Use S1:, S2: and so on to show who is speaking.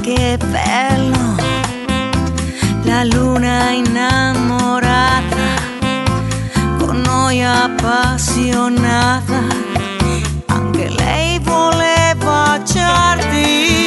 S1: che bello, la luna innamorata, con noi appassionata, anche lei vuole baciarti.